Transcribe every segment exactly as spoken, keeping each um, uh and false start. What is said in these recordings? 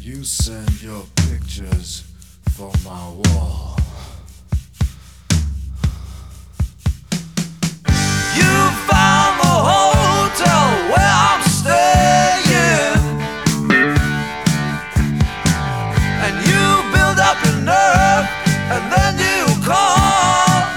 You send your pictures for my wall. You found the hotel where I'm staying, and you build up your nerve, and then you call.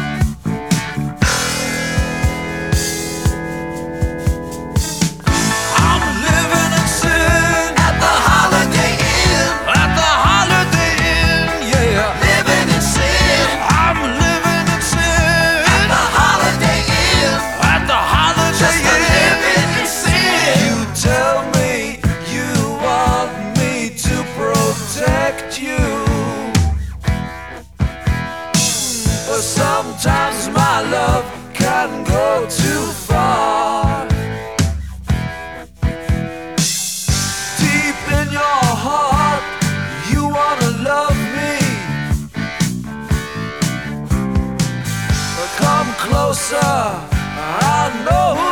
I'm living in sin at the Holiday Inn, at the Holiday Inn, yeah. Living in sin, I'm living in sin at the Holiday Inn, at the Holiday Inn. Living in sin. You tell me you want me to protect you, but sometimes my love can go too far. Deep in your heart, you wanna love me, but come closer, I know who